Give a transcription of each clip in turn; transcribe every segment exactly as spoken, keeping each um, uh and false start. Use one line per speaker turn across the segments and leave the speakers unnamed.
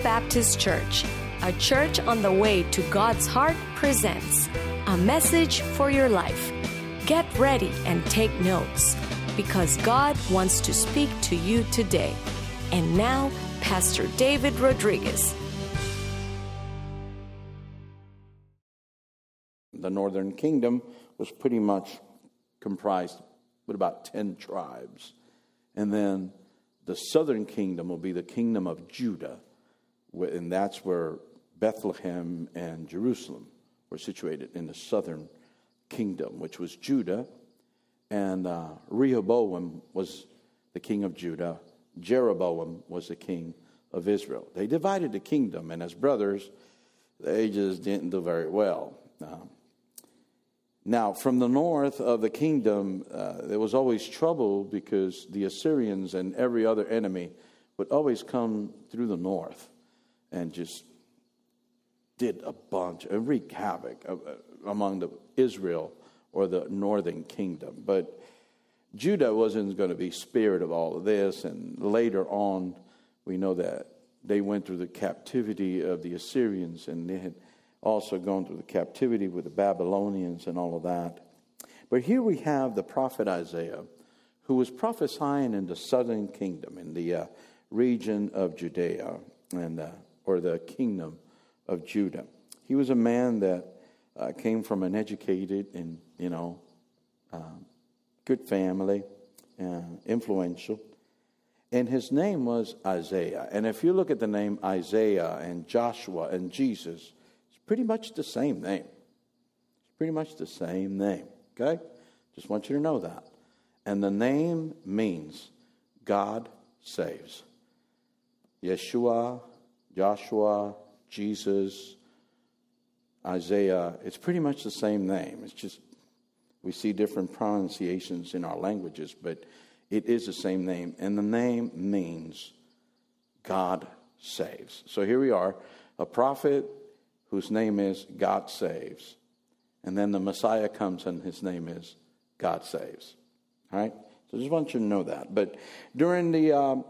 Baptist Church, a church on the way to God's heart, presents a message for your life. Get ready and take notes, because God wants to speak to you today. And now, Pastor David Rodriguez.
The northern kingdom was pretty much comprised with about ten tribes. And then the southern kingdom will be the kingdom of Judah. And that's where Bethlehem and Jerusalem were situated, in the southern kingdom, which was Judah. And uh, Rehoboam was the king of Judah. Jeroboam was the king of Israel. They divided the kingdom, and as brothers, they just didn't do very well. Um, Now, from the north of the kingdom, uh, there was always trouble, because the Assyrians and every other enemy would always come through the north and just did a bunch, and wreaked havoc among the Israel or the northern kingdom. But Judah wasn't going to be spared of all of this, and later on, we know that they went through the captivity of the Assyrians, and they had also gone through the captivity with the Babylonians and all of that. But here we have the prophet Isaiah, who was prophesying in the southern kingdom, in the uh, region of Judea, and uh, or the kingdom of Judah. He was a man that uh, came from an educated and, you know, uh, good family, uh, influential. And his name was Isaiah. And if you look at the name Isaiah and Joshua and Jesus, pretty much the same name. It's pretty much the same name, okay? Just want you to know that. And the name means God saves. Yeshua, Joshua, Jesus, Isaiah, it's pretty much the same name. It's just we see different pronunciations in our languages, but it is the same name. And the name means God saves. So here we are, a prophet whose name is God saves. And then the Messiah comes, and his name is God saves. All right? So I just want you to know that. But during the um,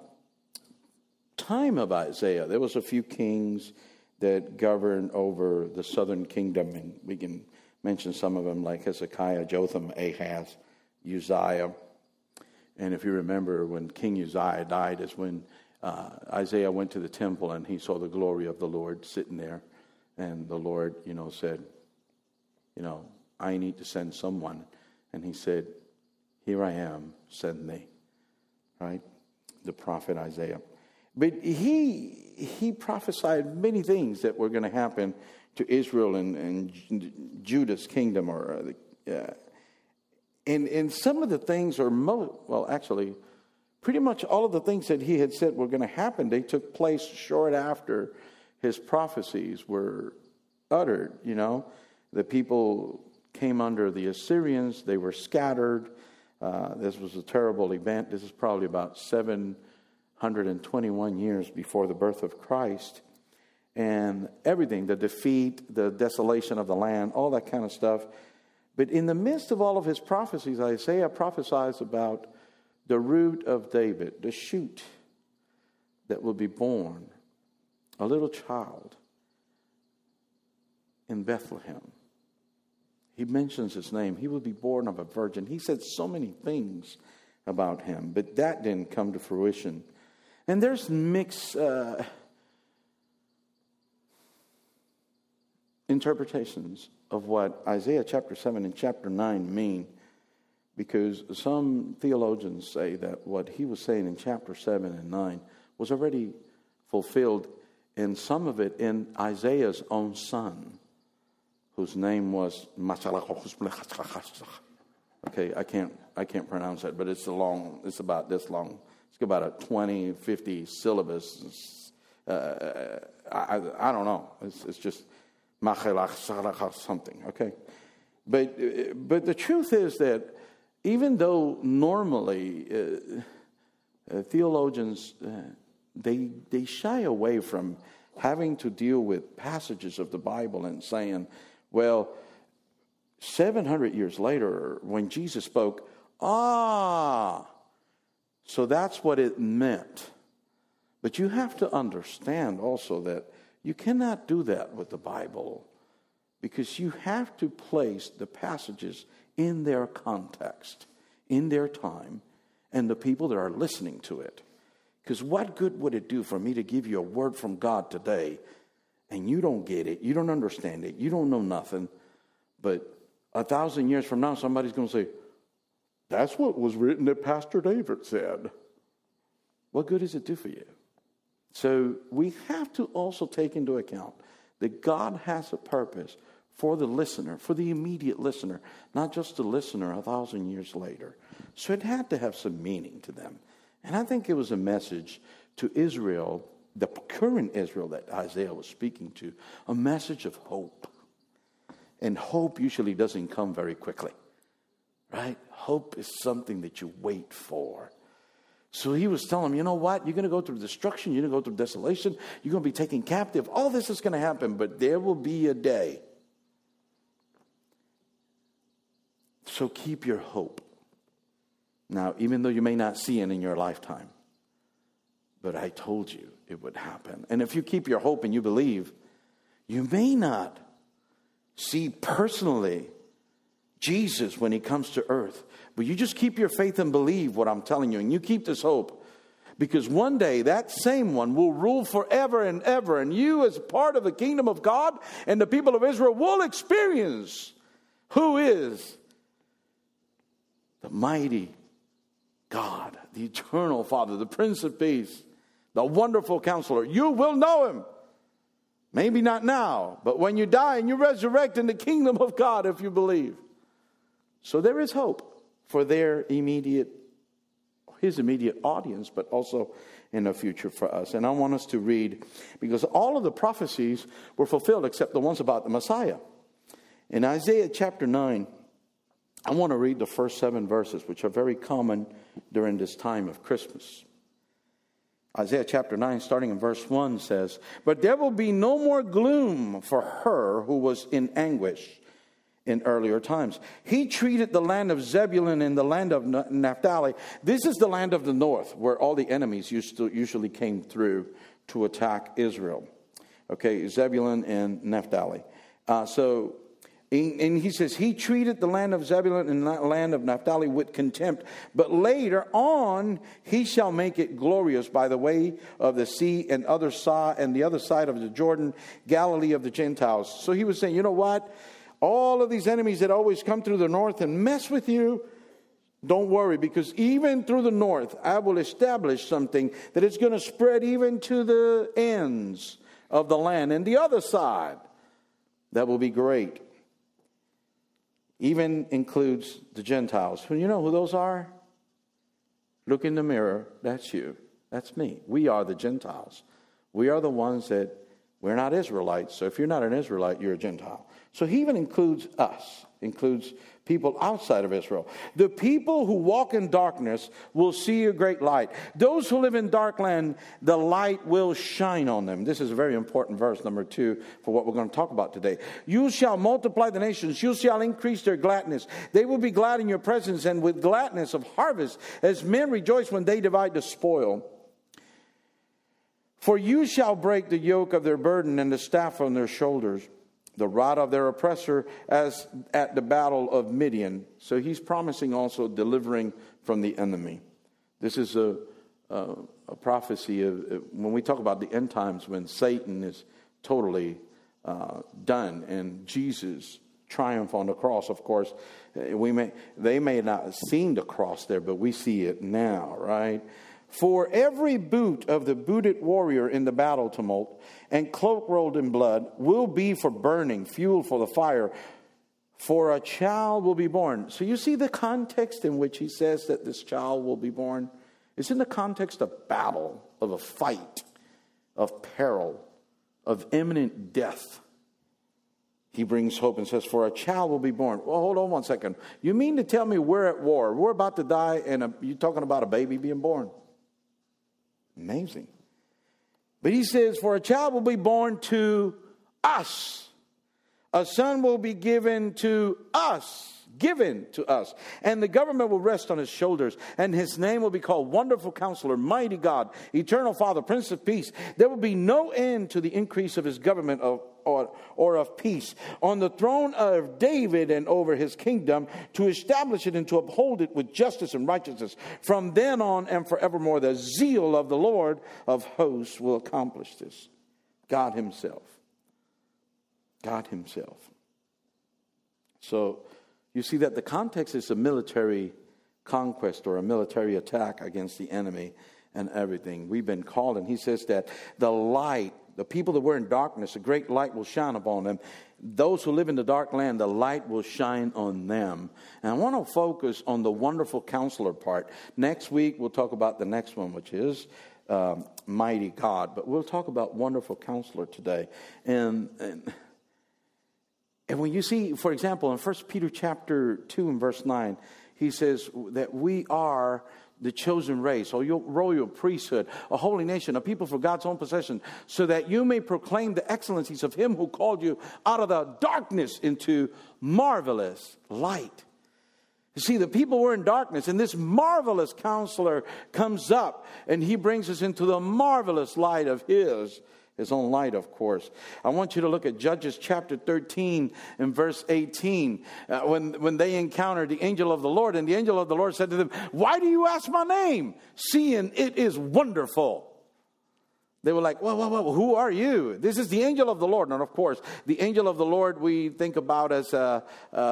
time of Isaiah, there was a few kings that governed over the southern kingdom. And we can mention some of them, like Hezekiah, Jotham, Ahaz, Uzziah. And if you remember, when King Uzziah died is when uh, Isaiah went to the temple, and he saw the glory of the Lord sitting there. And the Lord, you know, said, you know, I need to send someone. And he said, here I am, send me. Right? The prophet Isaiah. But he he prophesied many things that were going to happen to Israel and, and Judah's kingdom. or uh, and, and some of the things are, mo- well, actually, pretty much all of the things that he had said were going to happen, they took place short after his prophecies were uttered. You know, the people came under the Assyrians. They were scattered. Uh, this was a terrible event. This is probably about seven hundred twenty-one years before the birth of Christ. And everything, the defeat, the desolation of the land, all that kind of stuff. But in the midst of all of his prophecies, Isaiah prophesies about the root of David, the shoot that will be born, a little child in Bethlehem. He mentions his name. He will be born of a virgin. He said so many things about him, but that didn't come to fruition. And there's mixed uh, interpretations of what Isaiah chapter seven and chapter nine mean, because some theologians say that what he was saying in chapter seven and nine was already fulfilled, and some of it in Isaiah's own son, whose name was okay, I can't I can't pronounce that, but it's a long, it's about this long. It's about a twenty, fifty syllabus. Uh, I, I don't know. It's, it's just something, okay? But but the truth is that even though normally uh, uh, theologians, uh, they they shy away from having to deal with passages of the Bible and saying, well, seven hundred years later, when Jesus spoke, ah, so that's what it meant. But you have to understand also that you cannot do that with the Bible, because you have to place the passages in their context, in their time, and the people that are listening to it. Because what good would it do for me to give you a word from God today, and you don't get it, you don't understand it, you don't know nothing, but a thousand years from now, somebody's going to say, that's what was written that Pastor David said. What good does it do for you? So we have to also take into account that God has a purpose for the listener, for the immediate listener, not just the listener a thousand years later. So it had to have some meaning to them. And I think it was a message to Israel, the current Israel that Isaiah was speaking to, a message of hope. And hope usually doesn't come very quickly, right? Hope is something that you wait for. So he was telling them, you know what? You're going to go through destruction. You're going to go through desolation. You're going to be taken captive. All this is going to happen, but there will be a day. So keep your hope. Now, even though you may not see it in your lifetime, but I told you it would happen. And if you keep your hope and you believe, you may not see personally Jesus when he comes to earth, but you just keep your faith and believe what I'm telling you, and you keep this hope, because one day that same one will rule forever and ever, and you as part of the kingdom of God and the people of Israel will experience who is the mighty God, the eternal Father, the Prince of Peace, the wonderful Counselor. You will know him. Maybe not now, but when you die and you resurrect in the kingdom of God, if you believe. So there is hope for their immediate, his immediate audience, but also in the future for us. And I want us to read, because all of the prophecies were fulfilled except the ones about the Messiah. In Isaiah chapter nine, I want to read the first seven verses, which are very common during this time of Christmas. Isaiah chapter nine, starting in verse one, says, "But there will be no more gloom for her who was in anguish in earlier times. He treated the land of Zebulun and the land of Naphtali." This is the land of the north, where all the enemies used to, usually came through to attack Israel. Okay, Zebulun and Naphtali. Uh, so... And he says, he treated the land of Zebulun and the land of Naphtali with contempt. But later on, he shall make it glorious by the way of the sea and other side and the other side of the Jordan, Galilee of the Gentiles. So he was saying, you know what? All of these enemies that always come through the north and mess with you, don't worry, because even through the north, I will establish something that is going to spread even to the ends of the land. And the other side, that will be great. Even includes the Gentiles. You know who those are? Look in the mirror. That's you. That's me. We are the Gentiles. We are the ones that, we're not Israelites. So if you're not an Israelite, you're a Gentile. So he even includes us. Includes people outside of Israel. The people who walk in darkness will see a great light. Those who live in dark land, the light will shine on them. This is a very important verse, number two, for what we're going to talk about today. You shall multiply the nations. You shall increase their gladness. They will be glad in your presence, and with gladness of harvest, as men rejoice when they divide the spoil. For you shall break the yoke of their burden and the staff on their shoulders, the rod of their oppressor, as at the battle of Midian. So he's promising also delivering from the enemy. This is a, a, a prophecy of, when we talk about the end times, when Satan is totally uh, done and Jesus triumph on the cross. Of course, we may they may not have seen the cross there, but we see it now, right? For every boot of the booted warrior in the battle tumult and cloak rolled in blood will be for burning, fuel for the fire. For a child will be born. So you see the context in which he says that this child will be born? It's in the context of battle, of a fight, of peril, of imminent death. He brings hope and says, for a child will be born. Well, hold on one second. You mean to tell me we're at war? We're about to die and a, you're talking about a baby being born? Amazing. But he says, for a child will be born to us. A son will be given to us. given to us. And the government will rest on his shoulders. And his name will be called Wonderful Counselor, Mighty God, Eternal Father, Prince of Peace. There will be no end to the increase of his government of Or, or of peace on the throne of David and over his kingdom, to establish it and to uphold it with justice and righteousness from then on and forevermore. The zeal of the Lord of hosts will accomplish this. God himself. God himself. So you see that the context is a military conquest or a military attack against the enemy and everything. We've been called, and he says that the light, the people that were in darkness, a great light will shine upon them. Those who live in the dark land, the light will shine on them. And I want to focus on the wonderful counselor part. Next week, we'll talk about the next one, which is um, mighty God. But we'll talk about wonderful counselor today. And, and, and when you see, for example, in First Peter chapter two and verse nine, he says that we are the chosen race, or your royal priesthood, a holy nation, a people for God's own possession, so that you may proclaim the excellencies of him who called you out of the darkness into marvelous light. You see, the people were in darkness, and this marvelous counselor comes up, and he brings us into the marvelous light of his His own light, of course. I want you to look at Judges chapter thirteen and verse eighteen. Uh, when, when they encountered the angel of the Lord, and the angel of the Lord said to them, "Why do you ask my name, seeing it is wonderful?" They were like, well, well, well, who are you? This is the angel of the Lord. And of course, the angel of the Lord we think about as a,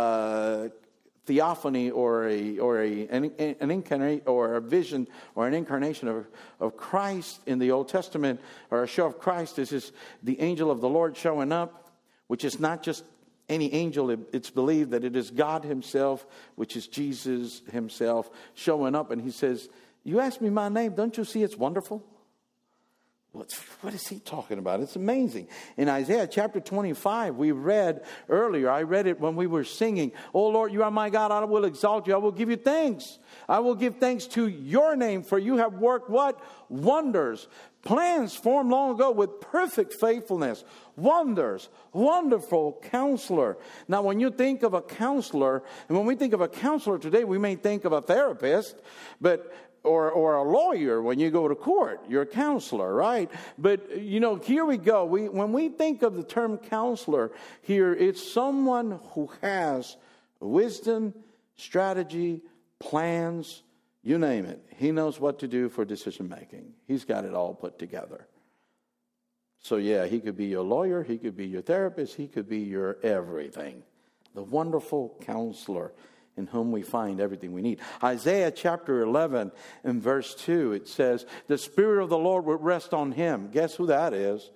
a theophany or a or a an, an incarnate or a vision or an incarnation of, of Christ in the Old Testament, or a show of Christ. This is the angel of the Lord showing up, which is not just any angel. It's believed that it is God himself, which is Jesus himself, showing up. And he says, "You ask me my name, don't you see it's wonderful?" What's, what is he talking about? It's amazing. In Isaiah chapter twenty-five, we read earlier, I read it when we were singing, "Oh Lord, you are my God, I will exalt you, I will give you thanks. I will give thanks to your name, for you have worked" what? Wonders. Plans formed long ago with perfect faithfulness. Wonders. Wonderful counselor. Now, when you think of a counselor, and when we think of a counselor today, we may think of a therapist, but Or, or a lawyer when you go to court. You're a counselor, right? But, you know, here we go. We, when we think of the term counselor here, it's someone who has wisdom, strategy, plans, you name it. He knows what to do for decision making. He's got it all put together. So, yeah, he could be your lawyer. He could be your therapist. He could be your everything. The wonderful counselor, in whom we find everything we need. Isaiah chapter eleven and verse two, it says, "The Spirit of the Lord will rest on him." Guess who that is?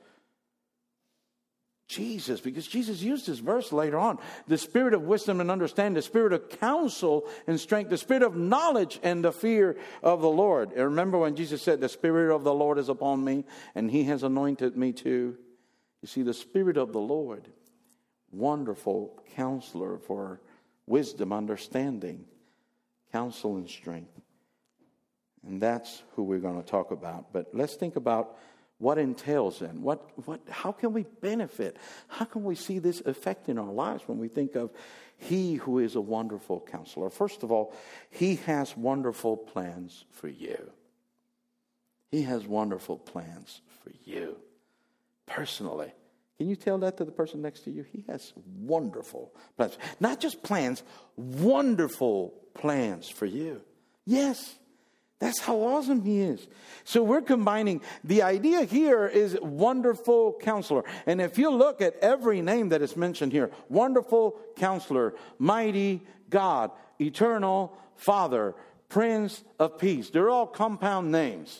Jesus, because Jesus used this verse later on. "The Spirit of wisdom and understanding, the Spirit of counsel and strength, the Spirit of knowledge and the fear of the Lord." And remember when Jesus said, "The Spirit of the Lord is upon me, and he has anointed me too." You see, the Spirit of the Lord, wonderful counselor for wisdom, understanding, counsel, and strength. And that's who we're going to talk about. But let's think about what entails then. What, what, how can we benefit? How can we see this effect in our lives when we think of he who is a wonderful counselor? First of all, he has wonderful plans for you. He has wonderful plans for you personally. Can you tell that to the person next to you? He has wonderful plans. Not just plans, wonderful plans for you. Yes, that's how awesome he is. So we're combining, the idea here is wonderful counselor. And if you look at every name that is mentioned here, wonderful counselor, mighty God, eternal Father, Prince of Peace, they're all compound names.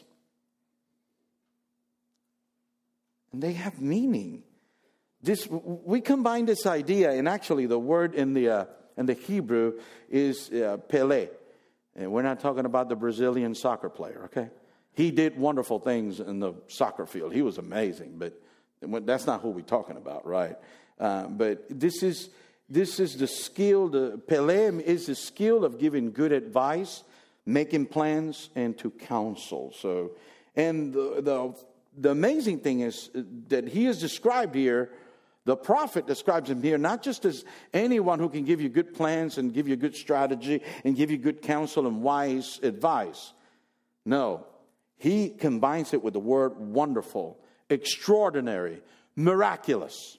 And they have meaning. This, we combine this idea, and actually the word in the uh, in the Hebrew is uh, Pele. And we're not talking about the Brazilian soccer player, okay? He did wonderful things in the soccer field. He was amazing, but that's not who we're talking about, right? Uh, but this is this is the skill. The Pele is the skill of giving good advice, making plans, and to counsel. So, and the the, the amazing thing is that he is described here The prophet describes him here not just as anyone who can give you good plans and give you good strategy and give you good counsel and wise advice. No, he combines it with the word wonderful, extraordinary, miraculous.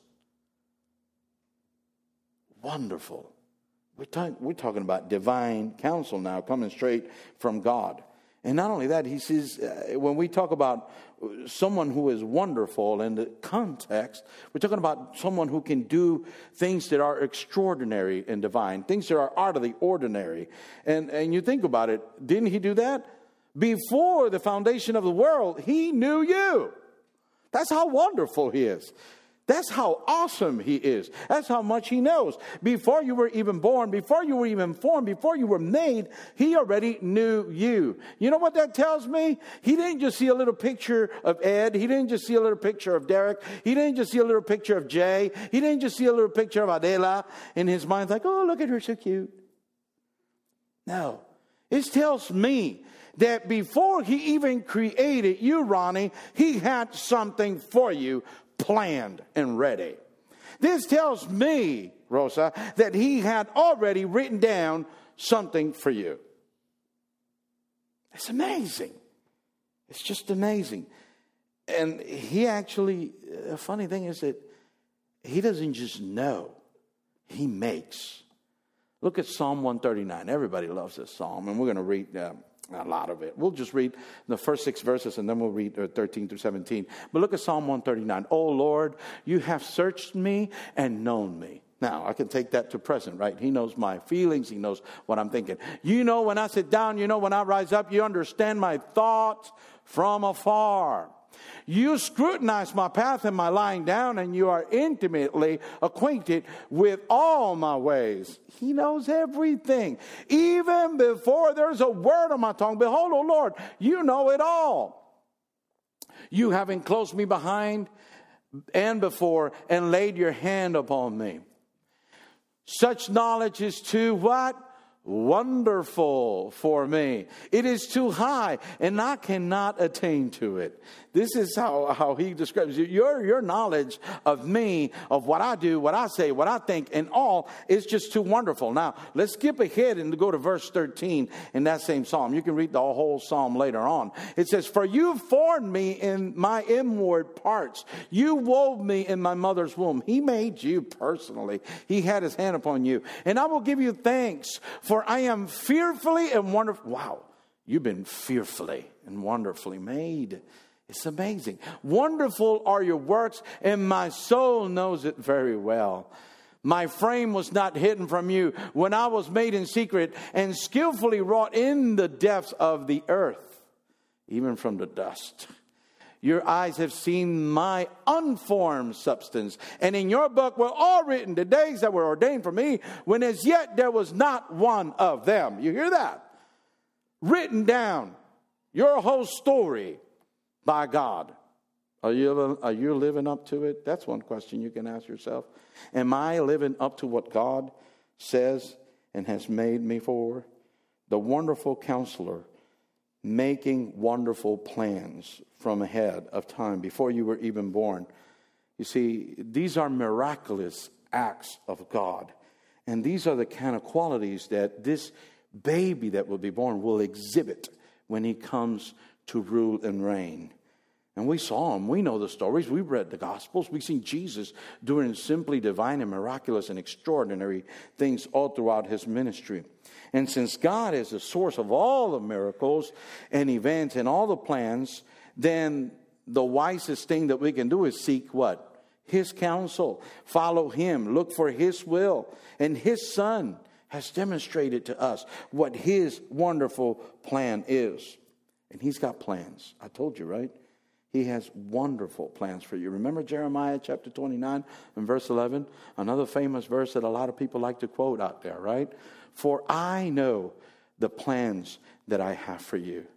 Wonderful. We're, talk, we're talking about divine counsel now, coming straight from God. And not only that, he says, uh, when we talk about someone who is wonderful in the context, we're talking about someone who can do things that are extraordinary and divine, things that are out of the ordinary. And, and you think about it, didn't he do that? Before the foundation of the world, he knew you. That's how wonderful he is. That's how awesome he is. That's how much he knows. Before you were even born, before you were even formed, before you were made, he already knew you. You know what that tells me? He didn't just see a little picture of Ed. He didn't just see a little picture of Derek. He didn't just see a little picture of Jay. He didn't just see a little picture of Adela in his mind, like, oh, look at her, so cute. No. It tells me that before he even created you, Ronnie, he had something for you planned and ready. This tells me, Rosa, that he had already written down something for you. It's amazing. It's just amazing. And he actually, a funny thing is that he doesn't just know, he makes. Look at Psalm one thirty-nine. Everybody loves this psalm, and we're going to read uh, a lot of it. We'll just read the first six verses, and then we'll read uh, thirteen through seventeen. But look at Psalm one thirty-nine. Oh, Lord, you have searched me and known me. Now, I can take that to present, right? He knows my feelings. He knows what I'm thinking. You know when I sit down, you know when I rise up, you understand my thoughts from afar. You scrutinize my path and my lying down, and you are intimately acquainted with all my ways. He knows everything. Even before there's a word on my tongue, behold, O Lord, you know it all. You have enclosed me behind and before and laid your hand upon me. Such knowledge is too what? Wonderful for me. It is too high, and I cannot attain to it. This is how, how he describes it. Your, your knowledge of me, of what I do, what I say, what I think, and all is just too wonderful. Now, let's skip ahead and go to verse thirteen in that same psalm. You can read the whole psalm later on. It says, for you formed me in my inward parts. You wove me in my mother's womb. He made you personally. He had his hand upon you. And I will give you thanks, for I am fearfully and wonderfully. Wow, you've been fearfully and wonderfully made. It's amazing. Wonderful are your works, and my soul knows it very well. My frame was not hidden from you when I was made in secret and skillfully wrought in the depths of the earth, even from the dust. Your eyes have seen my unformed substance, and in your book were all written the days that were ordained for me, when as yet there was not one of them. You hear that? Written down, your whole story by God. Are you, are you living up to it? That's one question you can ask yourself. Am I living up to what God says and has made me for? The wonderful counselor, making wonderful plans from ahead of time, before you were even born. You see, these are miraculous acts of God. And these are the kind of qualities that this baby that will be born will exhibit when he comes to rule and reign. And we saw him. We know the stories. We've read the Gospels. We've seen Jesus doing simply divine and miraculous and extraordinary things all throughout his ministry. And since God is the source of all the miracles and events and all the plans, then the wisest thing that we can do is seek what? His counsel. Follow him. Look for his will. And his Son has demonstrated to us what his wonderful plan is. And he's got plans. I told you, right? He has wonderful plans for you. Remember Jeremiah chapter twenty-nine and verse eleven? Another famous verse that a lot of people like to quote out there, right? For I know the plans that I have for you.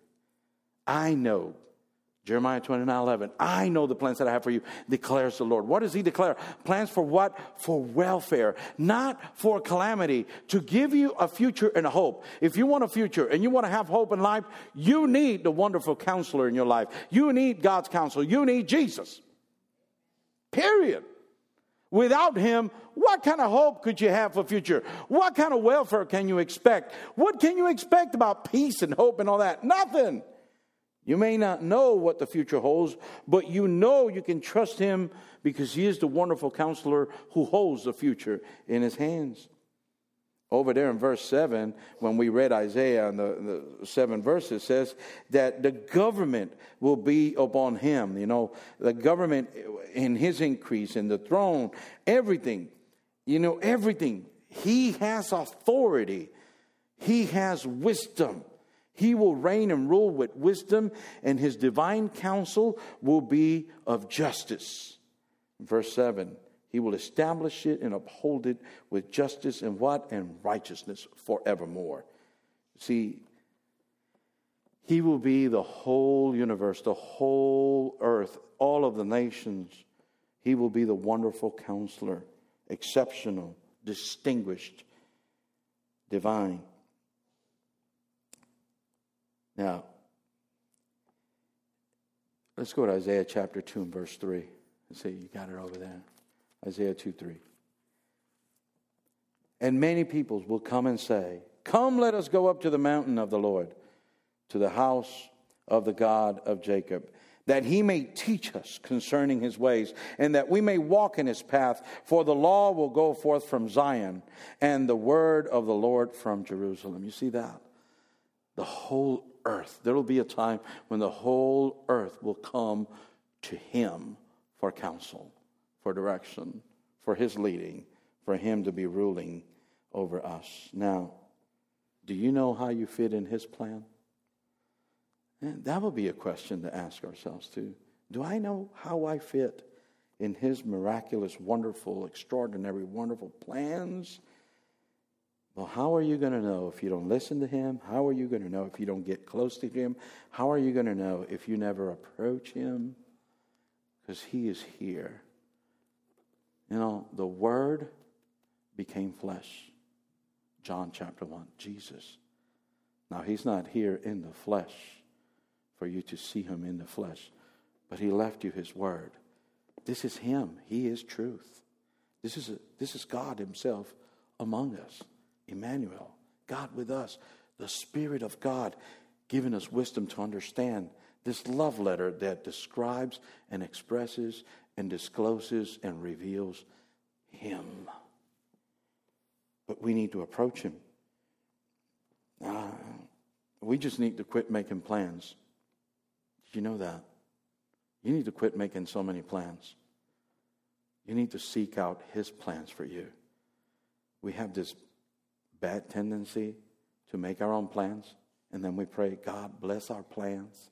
I know. Jeremiah twenty-nine eleven. I know the plans that I have for you, declares the Lord. What does he declare? Plans for what? For welfare, not for calamity, to give you a future and a hope. If you want a future and you want to have hope in life, you need the wonderful counselor in your life. You need God's counsel. You need Jesus. Period. Without him, what kind of hope could you have for the future? What kind of welfare can you expect? What can you expect about peace and hope and all that? Nothing. You may not know what the future holds, but you know you can trust him because he is the wonderful counselor who holds the future in his hands. Over there in verse seven, when we read Isaiah and the, the seven verses, says that the government will be upon him. You know, the government in his increase, in the throne, everything. You know, everything. He has authority. He has wisdom. He will reign and rule with wisdom, and his divine counsel will be of justice. Verse seven. He will establish it and uphold it with justice and what? And righteousness forevermore. See, he will be the whole universe, the whole earth, all of the nations. He will be the wonderful counselor, exceptional, distinguished, divine. Now, let's go to Isaiah chapter two and verse three. Let's see, you got it over there. Isaiah two three. And many peoples will come and say, come, let us go up to the mountain of the Lord, to the house of the God of Jacob, that he may teach us concerning his ways, and that we may walk in his path. For the law will go forth from Zion, and the word of the Lord from Jerusalem. You see that? The whole earth. There will be a time when the whole earth will come to him for counsel, for direction, for his leading, for him to be ruling over us. Now, do you know how you fit in his plan? And that would be a question to ask ourselves too. Do I know how I fit in his miraculous, wonderful, extraordinary, wonderful plans? Well, how are you going to know if you don't listen to him? How are you going to know if you don't get close to him? How are you going to know if you never approach him? Because he is here. You know, the Word became flesh. John chapter one, Jesus. Now, he's not here in the flesh for you to see him in the flesh, but he left you his Word. This is him. He is truth. This is, a, this is God himself among us. Emmanuel, God with us. The Spirit of God giving us wisdom to understand this love letter that describes and expresses and discloses and reveals him. But we need to approach him. Uh, we just need to quit making plans. Did you know that? You need to quit making so many plans. You need to seek out his plans for you. We have this bad tendency to make our own plans, and then we pray, God, bless our plans.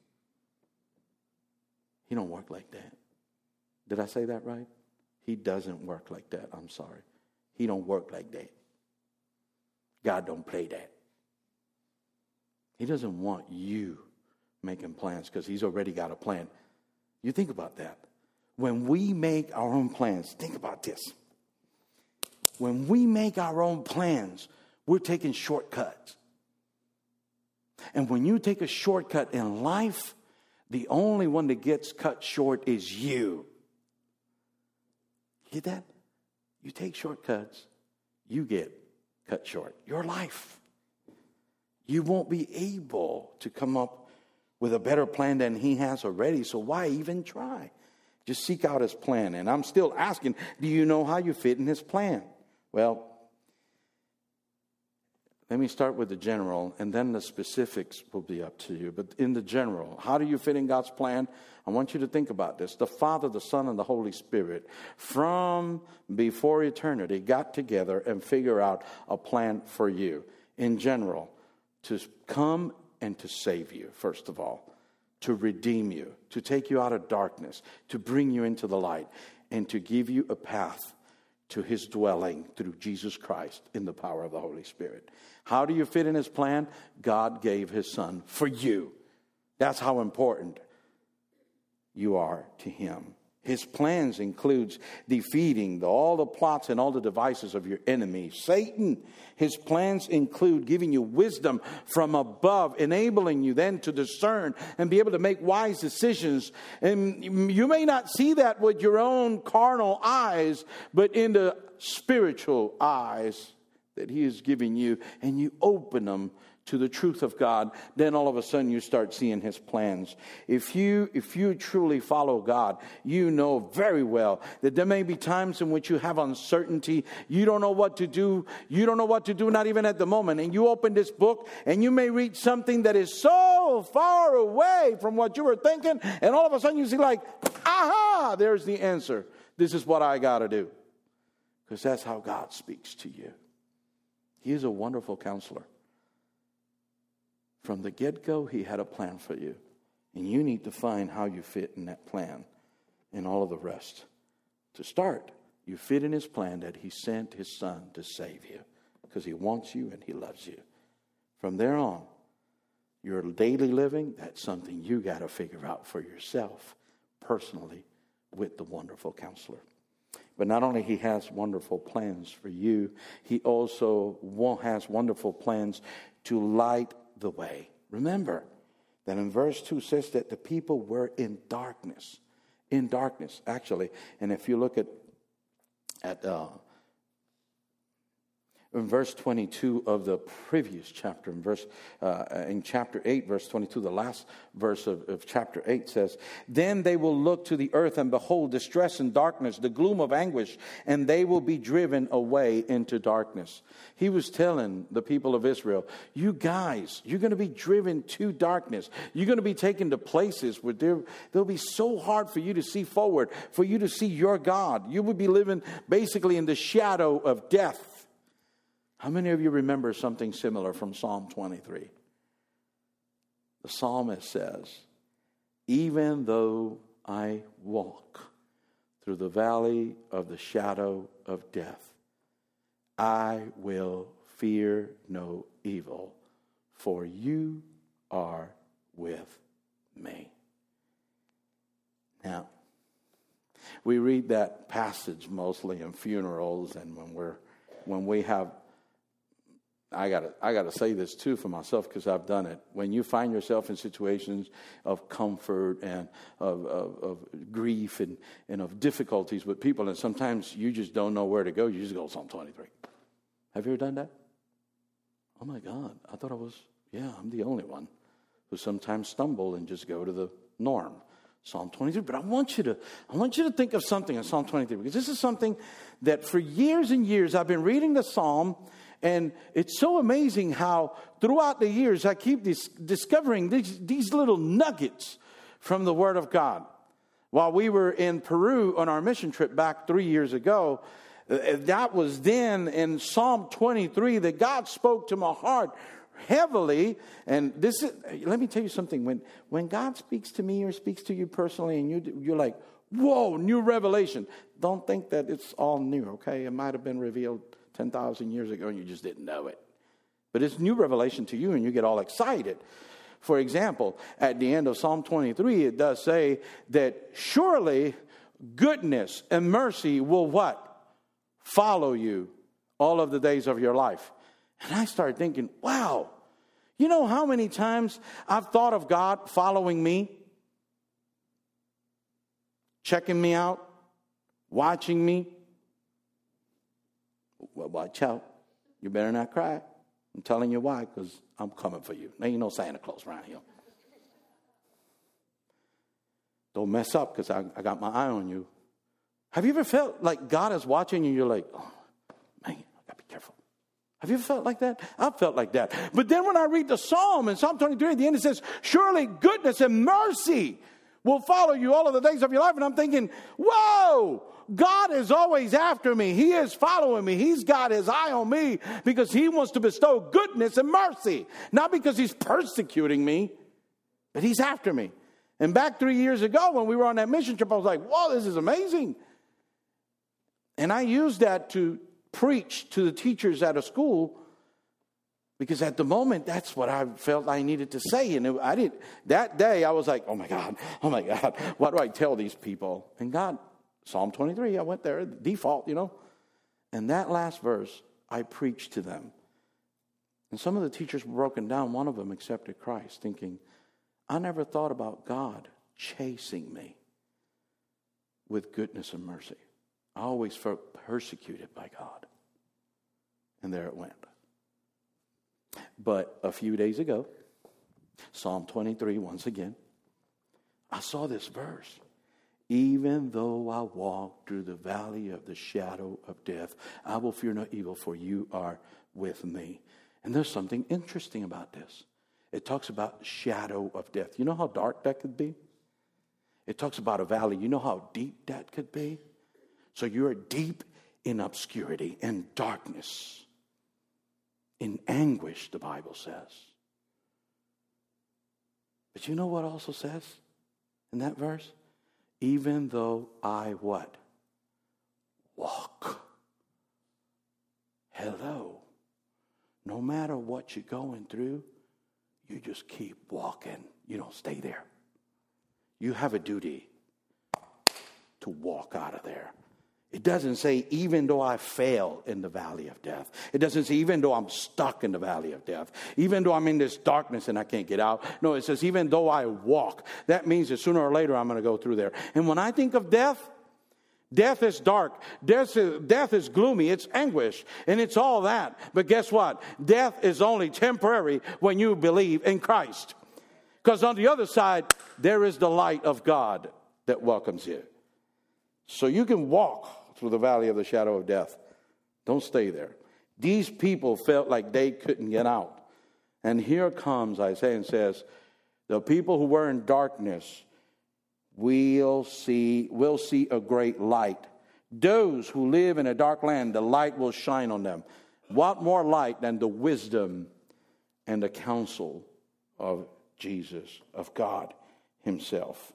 He don't work like that. Did I say that right? He doesn't work like that. I'm sorry. He don't work like that. God don't play that. He doesn't want you making plans because he's already got a plan. You think about that. When we make our own plans, think about this. When we make our own plans, we're taking shortcuts. And when you take a shortcut in life, the only one that gets cut short is you. Get that? You take shortcuts, you get cut short. Your life. You won't be able to come up with a better plan than he has already, so why even try? Just seek out his plan. And I'm still asking, do you know how you fit in his plan? Well, let me start with the general, and then the specifics will be up to you. But in the general, how do you fit in God's plan? I want you to think about this. The Father, the Son, and the Holy Spirit, from before eternity, got together and figured out a plan for you. In general, to come and to save you, first of all. To redeem you. To take you out of darkness. To bring you into the light. And to give you a path to his dwelling through Jesus Christ in the power of the Holy Spirit. How do you fit in his plan? God gave his Son for you. That's how important you are to him. His plans includes defeating the, all the plots and all the devices of your enemy, Satan. His plans include giving you wisdom from above, enabling you then to discern and be able to make wise decisions. And you may not see that with your own carnal eyes, but in the spiritual eyes that He is giving you, and you open them to the truth of God, then all of a sudden you start seeing His plans. If you if you truly follow God, you know very well that there may be times in which you have uncertainty. You don't know what to do. You don't know what to do, not even at the moment. And you open this book and you may read something that is so far away from what you were thinking. And all of a sudden you see like, aha, there's the answer. This is what I got to do. Because that's how God speaks to you. He is a wonderful counselor. From the get-go, He had a plan for you. And you need to find how you fit in that plan and all of the rest. To start, you fit in His plan that He sent His Son to save you. Because He wants you and He loves you. From there on, your daily living, that's something you got to figure out for yourself, personally, with the wonderful counselor. But not only He has wonderful plans for you, He also has wonderful plans to light the way. Remember that in verse two says that the people were in darkness. In darkness, actually. And if you look at at uh, in verse twenty-two of the previous chapter, in verse uh, in chapter eight, verse twenty-two, the last verse of, of chapter eight says, "Then they will look to the earth and behold distress and darkness, the gloom of anguish, and they will be driven away into darkness." He was telling the people of Israel, you guys, you're going to be driven to darkness. You're going to be taken to places where they'll be so hard for you to see forward, for you to see your God. You will be living basically in the shadow of death. How many of you remember something similar from Psalm twenty-three? The psalmist says, "Even though I walk through the valley of the shadow of death, I will fear no evil, for you are with me." Now, we read that passage mostly in funerals and when we're when we have I gotta I gotta say this too for myself because I've done it. When you find yourself in situations of comfort and of, of, of grief and, and of difficulties with people, and sometimes you just don't know where to go, you just go Psalm twenty-three. Have you ever done that? Oh my God, I thought I was, yeah, I'm the only one who sometimes stumble and just go to the norm. Psalm twenty-three. But I want you to I want you to think of something in Psalm twenty-three, because this is something that for years and years I've been reading the Psalm. And it's so amazing how throughout the years I keep dis- discovering these, these little nuggets from the Word of God. While we were in Peru on our mission trip back three years ago, that was then in Psalm twenty-three that God spoke to my heart heavily. And this is, let me tell you something. When when God speaks to me or speaks to you personally and you, you're like, whoa, new revelation. Don't think that it's all new, okay? It might have been revealed ten thousand years ago and you just didn't know it. But it's new revelation to you and you get all excited. For example, at the end of Psalm twenty-three, it does say that surely goodness and mercy will what? Follow you all of the days of your life. And I started thinking, wow, you know how many times I've thought of God following me? Checking me out? Watching me? Well, watch out. You better not cry. I'm telling you why, because I'm coming for you. There ain't no Santa Claus around here. Don't mess up, because I, I got my eye on you. Have you ever felt like God is watching you and you're like, oh, man, I got to be careful. Have you ever felt like that? I've felt like that. But then when I read the Psalm in Psalm twenty-three, at the end it says, surely goodness and mercy will follow you all of the days of your life. And I'm thinking, whoa, God is always after me. He is following me. He's got his eye on me because he wants to bestow goodness and mercy. Not because he's persecuting me, but he's after me. And back three years ago when we were on that mission trip, I was like, whoa, this is amazing. And I used that to preach to the teachers at a school Because at the moment, that's what I felt I needed to say. And I didn't, that day I was like, oh my God, oh my God, what do I tell these people? And God, Psalm twenty-three, I went there, default, you know. And that last verse, I preached to them. And some of the teachers were broken down. One of them accepted Christ, thinking, I never thought about God chasing me with goodness and mercy. I always felt persecuted by God. And there it went. But a few days ago, Psalm twenty-three, once again, I saw this verse. Even though I walk through the valley of the shadow of death, I will fear no evil, for you are with me. And there's something interesting about this. It talks about shadow of death. You know how dark that could be? It talks about a valley. You know how deep that could be? So you're deep in obscurity, in darkness, in anguish, the Bible says. But you know what also says in that verse? Even though I what? Walk. Hello. No matter what you're going through, you just keep walking. You don't stay there. You have a duty to walk out of there. It doesn't say, even though I fail in the valley of death. It doesn't say, even though I'm stuck in the valley of death. Even though I'm in this darkness and I can't get out. No, it says, even though I walk. That means that sooner or later I'm going to go through there. And when I think of death, death is dark. Death is, death is gloomy. It's anguish. And it's all that. But guess what? Death is only temporary when you believe in Christ. Because on the other side, there is the light of God that welcomes you. So you can walk through the valley of the shadow of death. Don't stay there. These people felt like they couldn't get out. And here comes Isaiah and says, the people who were in darkness will see, will see a great light. Those who live in a dark land, the light will shine on them. What more light than the wisdom and the counsel of Jesus, of God himself?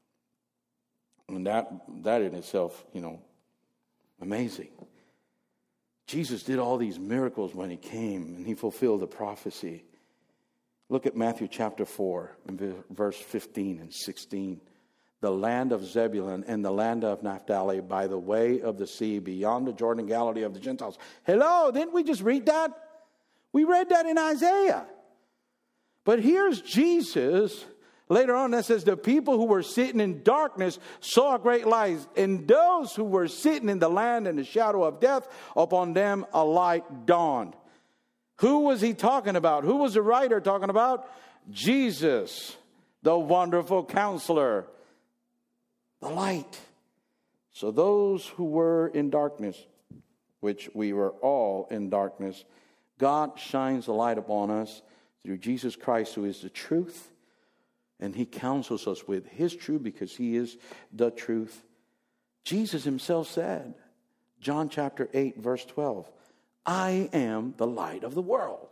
And that, that in itself, you know, amazing. Jesus did all these miracles when he came, and he fulfilled the prophecy. Look at Matthew chapter four, verse fifteen and sixteen. The land of Zebulun and the land of Naphtali by the way of the sea, beyond the Jordan Galilee of the Gentiles. Hello, didn't we just read that? We read that in Isaiah. But here's Jesus. Later on, that says, the people who were sitting in darkness saw a great light. And those who were sitting in the land and the shadow of death, upon them a light dawned. Who was he talking about? Who was the writer talking about? Jesus, the wonderful counselor, the light. So those who were in darkness, which we were all in darkness, God shines a light upon us through Jesus Christ, who is the truth. And he counsels us with his truth because he is the truth. Jesus himself said, John chapter eight, verse twelve, I am the light of the world.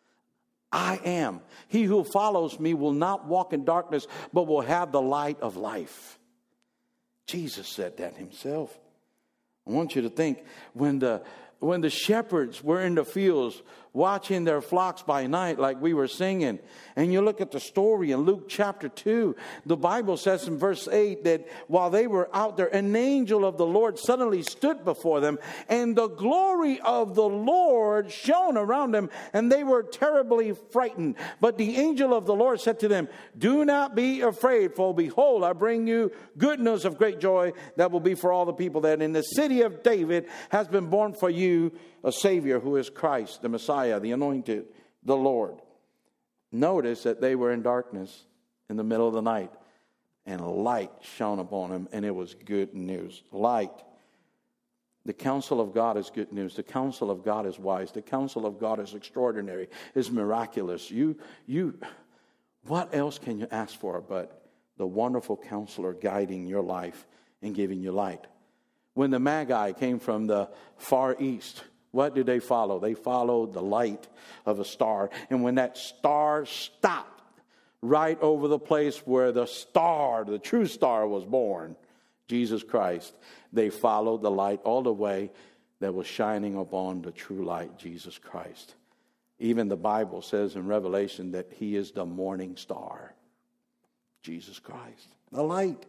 I am. He who follows me will not walk in darkness, but will have the light of life. Jesus said that himself. I want you to think, when the when the shepherds were in the fields watching their flocks by night, like we were singing, and you look at the story in Luke chapter two, the Bible says in verse eight that while they were out there, an angel of the Lord suddenly stood before them, and the glory of the Lord shone around them, and they were terribly frightened. But the angel of the Lord said to them, do not be afraid, for behold, I bring you good news of great joy that will be for all the people, that in the city of David has been born for you a Savior, who is Christ, the Messiah, the anointed, the Lord. Notice that they were in darkness in the middle of the night, and light shone upon them, and it was good news. Light. The counsel of God is good news. The counsel of God is wise. The counsel of God is extraordinary, is miraculous. You, you, what else can you ask for but the wonderful counselor guiding your life and giving you light? When the Magi came from the far east, what did they follow? They followed the light of a star. And when that star stopped right over the place where the star, the true star, was born, Jesus Christ, they followed the light all the way that was shining upon the true light, Jesus Christ. Even the Bible says in Revelation that he is the morning star. Jesus Christ, the light.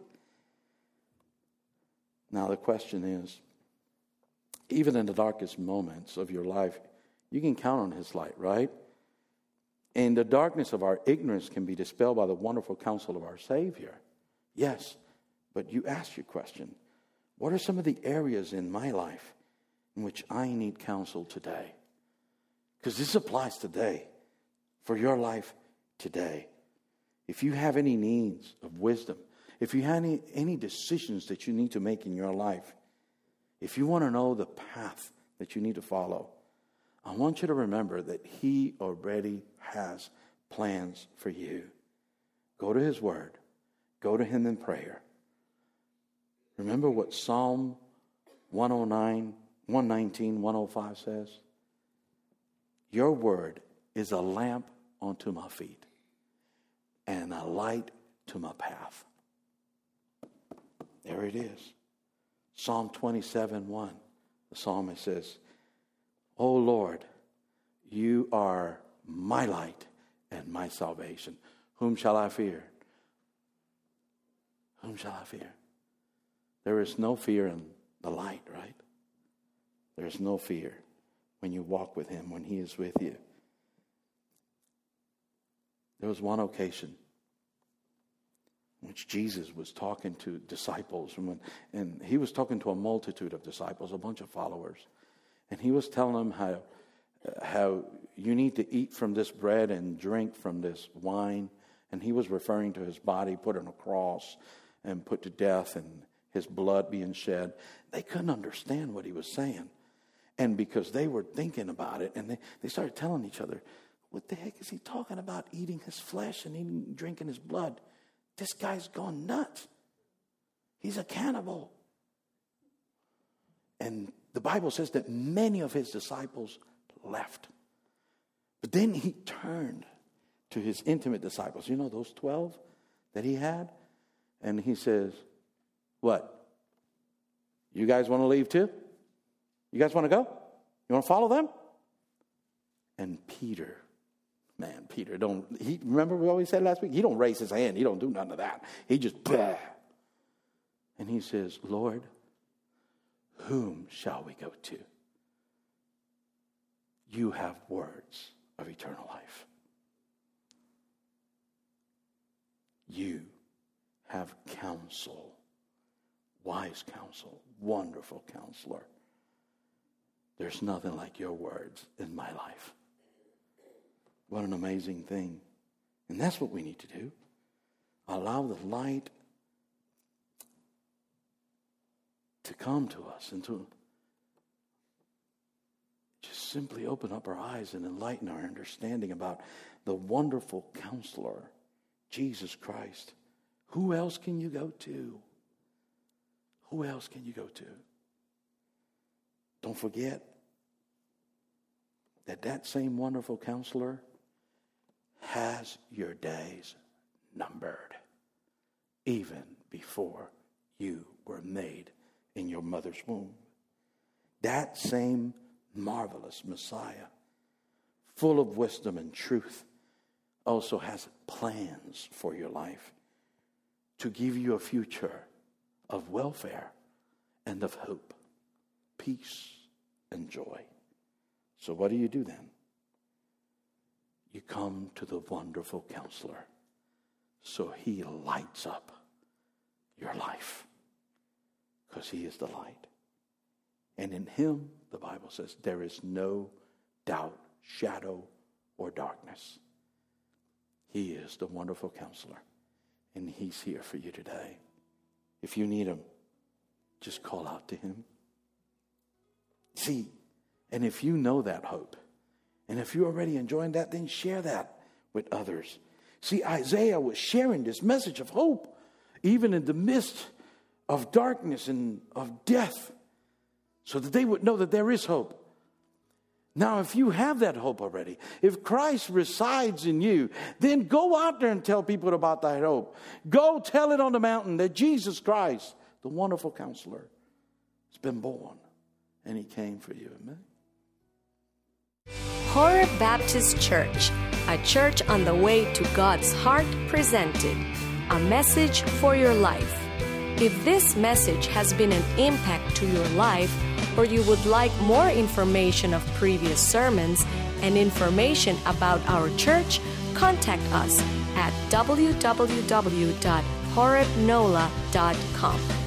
Now the question is, even in the darkest moments of your life, you can count on his light, right? And the darkness of our ignorance can be dispelled by the wonderful counsel of our Savior. Yes, but you ask your question, what are some of the areas in my life in which I need counsel today? Because this applies today, for your life today. If you have any needs of wisdom, if you have any, any decisions that you need to make in your life, if you want to know the path that you need to follow, I want you to remember that he already has plans for you. Go to his word. Go to him in prayer. Remember what Psalm one oh nine, one nineteen, one oh five says? Your word is a lamp unto my feet and a light to my path. There it is. Psalm twenty-seven, one. The psalmist says, O Lord, you are my light and my salvation. Whom shall I fear? Whom shall I fear? There is no fear in the light, right? There is no fear when you walk with him, when he is with you. There was one occasion in which Jesus was talking to disciples, and, when, and he was talking to a multitude of disciples, a bunch of followers. And he was telling them how, how you need to eat from this bread and drink from this wine. And he was referring to his body put on a cross and put to death and his blood being shed. They couldn't understand what he was saying. And because they were thinking about it, and they, they started telling each other, what the heck is he talking about, eating his flesh and eating, drinking his blood? This guy's gone nuts. He's a cannibal. And the Bible says that many of his disciples left. But then he turned to his intimate disciples. You know, those twelve that he had? And he says, what? You guys want to leave too? You guys want to go? You want to follow them? And Peter, man, Peter, don't, he, remember what we said last week? He don't raise his hand. He don't do none of that. He just, bah. And he says, Lord, whom shall we go to? You have words of eternal life. You have counsel, wise counsel, wonderful counselor. There's nothing like your words in my life. What an amazing thing. And that's what we need to do. Allow the light to come to us and to just simply open up our eyes and enlighten our understanding about the wonderful counselor, Jesus Christ. Who else can you go to? Who else can you go to? Don't forget that that same wonderful counselor has your days numbered even before you were made in your mother's womb. That same marvelous Messiah, full of wisdom and truth, also has plans for your life to give you a future of welfare and of hope, peace and joy. So what do you do then? You come to the wonderful counselor so he lights up your life because he is the light. And in him, the Bible says, there is no doubt, shadow, or darkness. He is the wonderful counselor, and he's here for you today. If you need him, just call out to him. See, and if you know that hope, and if you're already enjoying that, then share that with others. See, Isaiah was sharing this message of hope, even in the midst of darkness and of death, so that they would know that there is hope. Now, if you have that hope already, if Christ resides in you, then go out there and tell people about that hope. Go tell it on the mountain that Jesus Christ, the wonderful counselor, has been born, and he came for you. Amen.
Horeb Baptist Church, a church on the way to God's heart, presented A Message for Your Life. If this message has been an impact to your life, or you would like more information of previous sermons and information about our church, contact us at w w w dot horeb nola dot com.